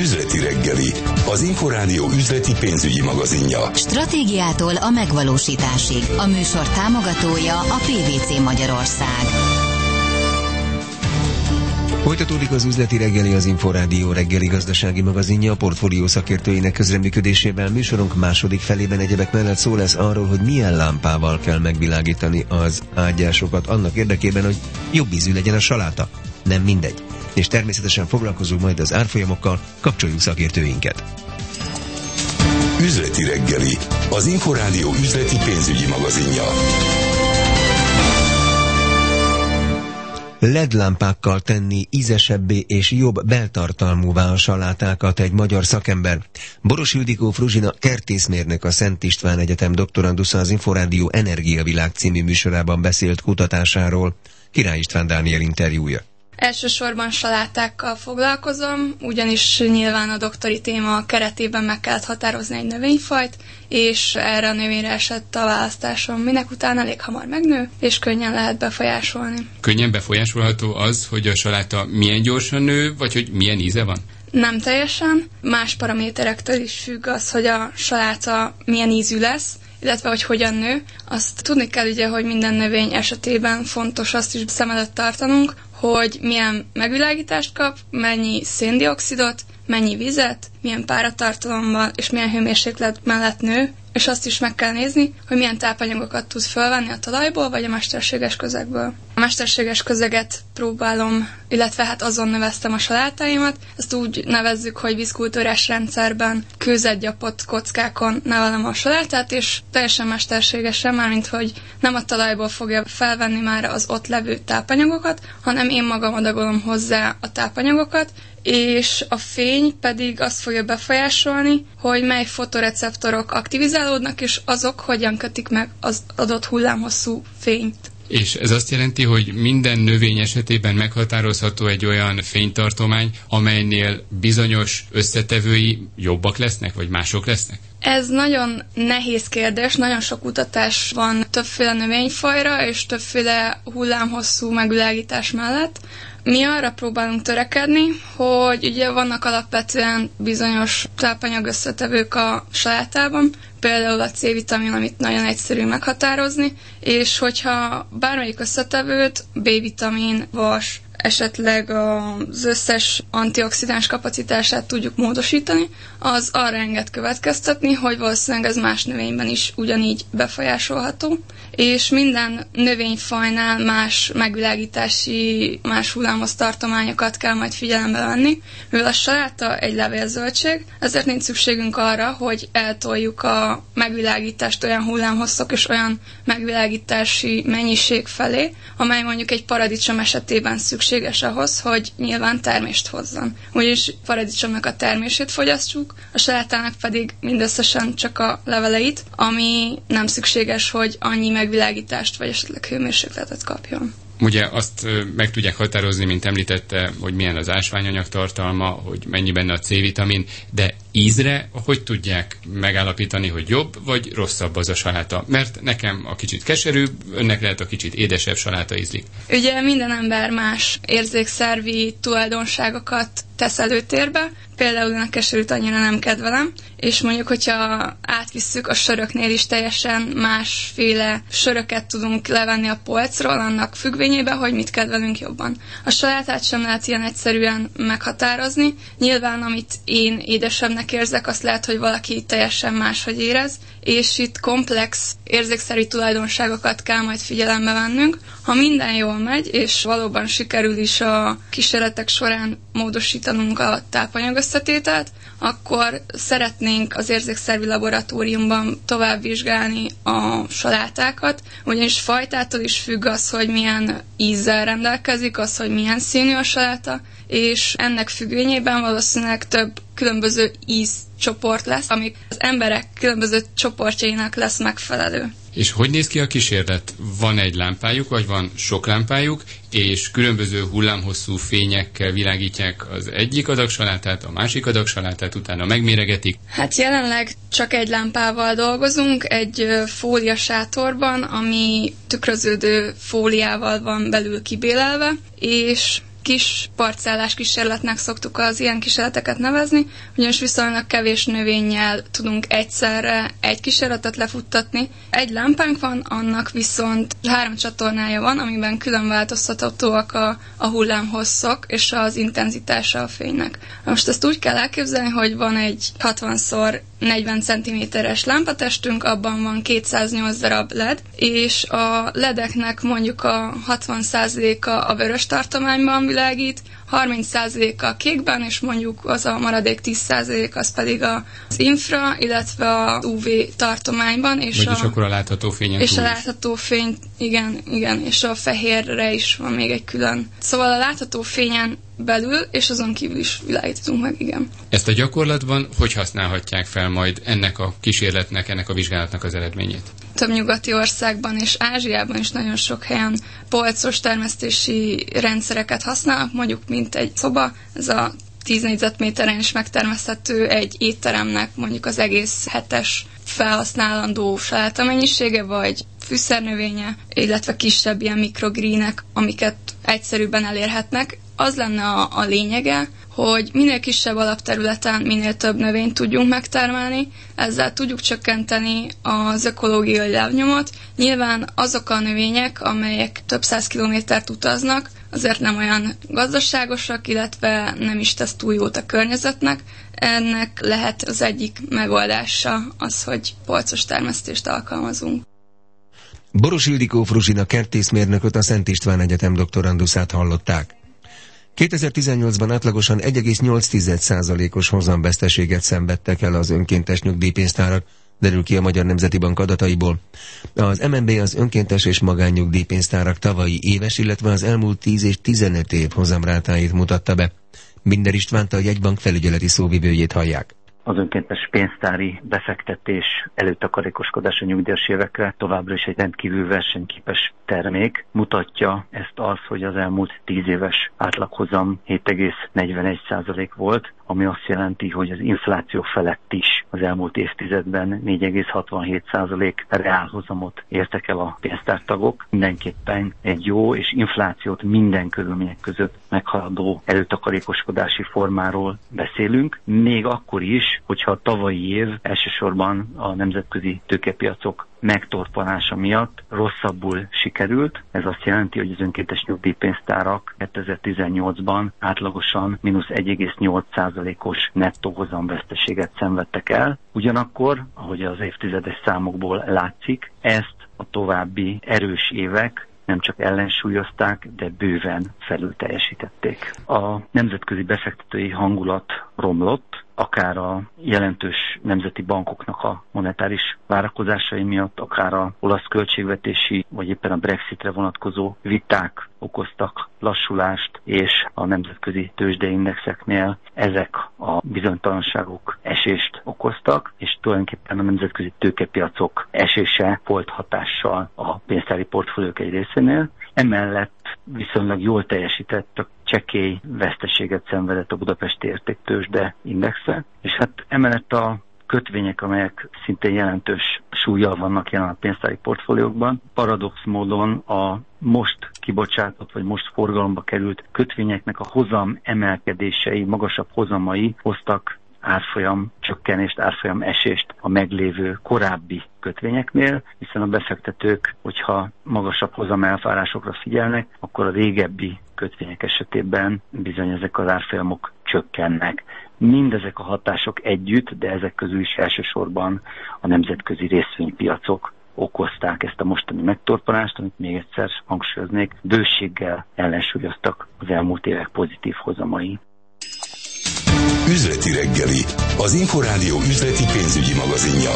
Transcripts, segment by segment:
Üzleti reggeli, az Inforádió üzleti pénzügyi magazinja. Stratégiától a megvalósításig. A műsor támogatója a PwC Magyarország. Folytatódik az üzleti reggeli, az Inforádió reggeli gazdasági magazinja a portfólió szakértőinek közreműködésével. Műsorunk második felében egyebek mellett szó lesz arról, hogy milyen lámpával kell megvilágítani az ágyásokat annak érdekében, hogy jobb ízű legyen a saláta. Nem mindegy. És természetesen foglalkozunk majd az árfolyamokkal, kapcsoljuk szakértőinket. Üzleti reggeli, az Inforádió üzleti pénzügyi magazinja. LED lámpákkal tenni ízesebbé és jobb beltartalmúvá a salátákat egy magyar szakember. Boros Ildikó Fruzsina kertészmérnök, a Szent István Egyetem doktorandusza az Inforádió Energiavilág című műsorában beszélt kutatásáról. Király István Dániel interjúja. Elsősorban salátákkal foglalkozom, ugyanis nyilván a doktori téma keretében meg kellett határozni egy növényfajt, és erre a növényre esett a választásom, minek után elég hamar megnő, és könnyen lehet befolyásolni. Könnyen befolyásolható az, hogy a saláta milyen gyorsan nő, vagy hogy milyen íze van? Nem teljesen. Más paraméterektől is függ az, hogy a saláta milyen ízű lesz, illetve hogy hogyan nő. Azt tudni kell ugye, hogy minden növény esetében fontos azt is szem előtt tartanunk, hogy milyen megvilágítást kap, mennyi széndioxidot, mennyi vizet, milyen páratartalommal és milyen hőmérséklet mellett nő, és azt is meg kell nézni, hogy milyen tápanyagokat tud fölvenni a talajból vagy a mesterséges közegből. A mesterséges közeget próbálom, illetve hát azon neveztem a salátáimat. Ezt úgy nevezzük, hogy vízkultúrás rendszerben kőzetgyapott kockákon nevelem a salátát, és teljesen mesterségesen, mármint hogy nem a talajból fogja felvenni már az ott levő tápanyagokat, hanem én magam adagolom hozzá a tápanyagokat, és a fény pedig azt fogja befolyásolni, hogy mely fotoreceptorok aktivizálódnak, és azok hogyan kötik meg az adott hullámhosszú fényt. És ez azt jelenti, hogy minden növény esetében meghatározható egy olyan fénytartomány, amelynél bizonyos összetevői jobbak lesznek, vagy mások lesznek? Ez nagyon nehéz kérdés, nagyon sok kutatás van többféle növényfajra és többféle hullámhosszú megvilágítás mellett. Mi arra próbálunk törekedni, hogy ugye vannak alapvetően bizonyos tápanyag összetevők a salátában, például a C-vitamin, amit nagyon egyszerű meghatározni, és hogyha bármelyik összetevőt, B-vitamin, vas, esetleg az összes antioxidáns kapacitását tudjuk módosítani, az arra enged következtetni, hogy valószínűleg ez más növényben is ugyanígy befolyásolható, és minden növényfajnál más megvilágítási, más hullámos tartományokat kell majd figyelembe venni. Mivel a saláta egy levélzöldség, ezért nincs szükségünk arra, hogy eltoljuk a megvilágítást olyan hullámhosszok és olyan megvilágítási mennyiség felé, amely mondjuk egy paradicsom esetében szükséges ahhoz, hogy nyilván termést hozzon. Úgyis paradicsomnak a termését fogyasztjuk, a salátának pedig mindösszesen csak a leveleit, ami nem szükséges, hogy annyi megvilágítást vagy esetleg hőmérsékletet kapjon. Ugye azt meg tudják határozni, mint említette, hogy milyen az ásványanyag tartalma, hogy mennyi benne a C-vitamin, de ízre hogy tudják megállapítani, hogy jobb vagy rosszabb az a saláta? Mert nekem a kicsit keserűbb, önnek lehet a kicsit édesebb saláta ízlik. Ugye minden ember más érzékszervi tulajdonságokat tesz előtérbe, például én a keserűt annyira nem kedvelem, és mondjuk, hogyha átvisszük a söröknél is teljesen másféle söröket tudunk levenni a polcról, annak függvényében, hogy mit kedvelünk jobban. A salátát sem lehet ilyen egyszerűen meghatározni. Nyilván, amit én édesebbnek érzek, azt lehet, hogy valaki teljesen máshogy érez, és itt komplex érzékszervi tulajdonságokat kell majd figyelembe vennünk. Ha minden jól megy, és valóban sikerül is a kísérletek során módosítanunk a tápanyagösszetételt, akkor szeretnénk az érzékszervi laboratóriumban tovább vizsgálni a salátákat, ugyanis fajtától is függ az, hogy milyen ízzel rendelkezik, az, hogy milyen színű a saláta, és ennek függvényében valószínűleg több különböző ízcsoport lesz, amik az emberek különböző csoportjainak lesz megfelelő. És hogy néz ki a kísérlet? Van egy lámpájuk, vagy van sok lámpájuk, és különböző hullámhosszú fényekkel világítják az egyik adag salátát, a másik adag salátát, utána megméregetik? Hát jelenleg csak egy lámpával dolgozunk, egy fóliasátorban, ami tükröződő fóliával van belül kibélelve, és kis parcellás kísérletnek szoktuk az ilyen kísérleteket nevezni, ugyanis viszonylag kevés növényel tudunk egyszerre egy kísérletet lefuttatni. Egy lámpánk van, annak viszont 3 csatornája van, amiben külön változtathatóak a hullámhosszok és az intenzitása a fénynek. Most ezt úgy kell elképzelni, hogy van egy 60x40 cm-es lámpatestünk, abban van 208 darab LED, és a LED-eknek mondjuk a 60%-a a vörös tartományban világít, 30%-a kékben, és mondjuk az a maradék 10% az pedig az infra, illetve a UV tartományban. És akkor a látható fényen és a látható fény, igen, és a fehérre is van még egy külön. Szóval a látható fényen belül, és azon kívül is világítunk meg, igen. Ezt a gyakorlatban hogy használhatják fel majd ennek a kísérletnek, ennek a vizsgálatnak az eredményét? Több nyugati országban és Ázsiában is nagyon sok helyen polcos termesztési rendszereket használnak, mondjuk mint egy szoba, ez a 10 négyzetméteren is megtermeszthető egy étteremnek mondjuk az egész hetes felhasználandó saláta mennyisége, vagy fűszernövénye, illetve kisebb ilyen mikrogreenek, amiket egyszerűbben elérhetnek. Az lenne a lényege, hogy minél kisebb alapterületen minél több növényt tudjunk megtermelni, ezzel tudjuk csökkenteni az ökológiai lábnyomot. Nyilván azok a növények, amelyek több 100 kilométert utaznak, azért nem olyan gazdaságosak, illetve nem is tesz túl jót a környezetnek. Ennek lehet az egyik megoldása az, hogy polcos termesztést alkalmazunk. Boros Ildikó Fruzsina kertészmérnököt, a Szent István Egyetem doktoranduszát hallották. 2018-ban átlagosan 1,8%-os hozamveszteséget szenvedtek el az önkéntes nyugdíjpénztárak, derül ki a Magyar Nemzeti Bank adataiból. Az MNB az önkéntes és magánnyugdíjpénztárak tavalyi éves, illetve az elmúlt 10 és 15 év hozamrátáit mutatta be. Binder Istvánt, a jegybank felügyeleti szóvivőjét hallják. Az önkéntes pénztári befektetés, előtakarékoskodás a nyugdíjas évekre továbbra is egy rendkívül versenyképes termék. Mutatja ezt az, hogy az elmúlt 10 éves átlaghozam 7,41% volt, ami azt jelenti, hogy az infláció felett is az elmúlt évtizedben 4,67% reálhozamot értek el a pénztártagok. Mindenképpen egy jó és inflációt minden körülmények között meghaladó előtakarékoskodási formáról beszélünk, még akkor is, hogyha a tavalyi év elsősorban a nemzetközi tőkepiacok megtorpanása miatt rosszabbul sikerült. Ez azt jelenti, hogy az önkéntes nyugdíjpénztárak 2018-ban átlagosan mínusz 1,8%-os nettó hozamveszteséget szenvedtek el. Ugyanakkor, ahogy az évtizedes számokból látszik, ezt a további erős évek nem csak ellensúlyozták, de bőven felül teljesítették. A nemzetközi befektetői hangulat romlott, akár a jelentős nemzeti bankoknak a monetáris várakozásai miatt, akár a olasz költségvetési, vagy éppen a Brexitre vonatkozó viták okoztak lassulást, és a nemzetközi tőzsdeindexeknél ezek a bizonytalanságok esést okoztak, és tulajdonképpen a nemzetközi tőkepiacok esése volt hatással a pénztári portfóliók egy részénél. Emellett viszonylag jól teljesített, a csekély veszteséget szenvedett a budapesti értéktőzsde indexe, és hát emellett a kötvények, amelyek szintén jelentős súllyal vannak jelen a pénztári portfóliókban. Paradox módon a most kibocsátott, vagy most forgalomba került kötvényeknek a hozam emelkedései, magasabb hozamai hoztak árfolyam csökkenést, árfolyam esést a meglévő korábbi kötvényeknél, hiszen a befektetők, hogyha magasabb hozamelvárásokra figyelnek, akkor a régebbi kötvények esetében bizony ezek az árfolyamok csökkennek. Mindezek a hatások együtt, de ezek közül is elsősorban a nemzetközi részvénypiacok okozták ezt a mostani megtorpanást, amit még egyszer hangsúlyoznék, bőséggel ellensúlyoztak az elmúlt évek pozitív hozamai. Üzleti reggeli, az Inforádió üzleti pénzügyi magazinja.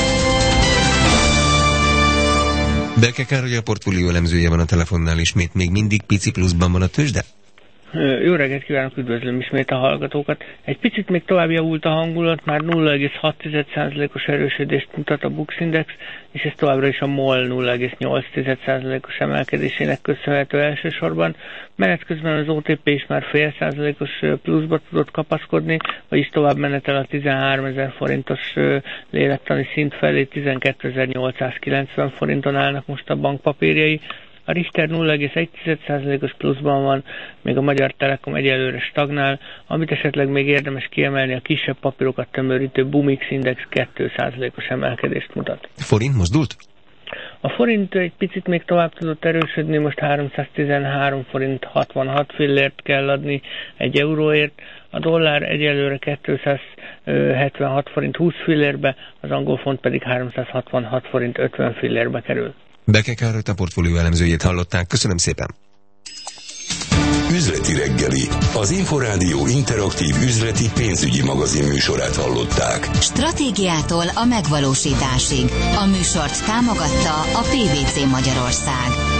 Berke Károly, a portfólió elemzője van a telefonnál ismét, még mindig pici pluszban van a tőzsde? Jó reggelt kívánok, üdvözlöm ismét a hallgatókat. Egy picit még tovább javult a hangulat, már 0,6%-os erősödést mutat a Bux Index, és ez továbbra is a MOL 0,8%-os emelkedésének köszönhető elsősorban. Menet közben az OTP is már 0,5%-os pluszba tudott kapaszkodni, vagyis tovább menetel a 13.000 forintos lélektani szint felé, 12.890 forinton állnak most a bankpapírjai. A a Richter 0,1%-os pluszban van, még a Magyar Telekom egyelőre stagnál, amit esetleg még érdemes kiemelni, a kisebb papírokat tömörítő Bumix Index 2%-os emelkedést mutat. Forint mozdult? A forint egy picit még tovább tudott erősödni, most 313 forint 66 fillért kell adni egy euróért, a dollár egyelőre 276 forint 20 fillérbe, az angol font pedig 366 forint 50 fillérbe kerül. Beke Károlyt, a portfólió elemzőjét hallották. Köszönöm szépen! Üzleti reggeli, az Inforádió interaktív üzleti pénzügyi magazin műsorát hallották. Stratégiától a megvalósításig. A műsort támogatta a PVC Magyarország.